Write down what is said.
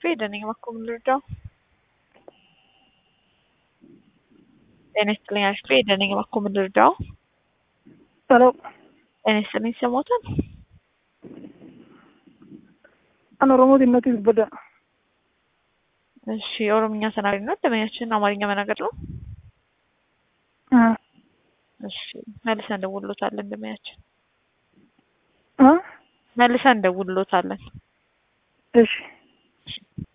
Feeding makumulurdaw. ጤናይስጥልኝ feeding makumulurdaw. Hello. ጤናይስጥልኝ ሰሞታል أنا رمضي النتيجة بدأ. እሺ ኦሮምኛ ተናጋሪ ነው ደመኛችን አማርኛ መናገር ነው እሺ መልሰን እንደውሎታለን ደመኛችን መልሰን እንደውሎታለን እሺ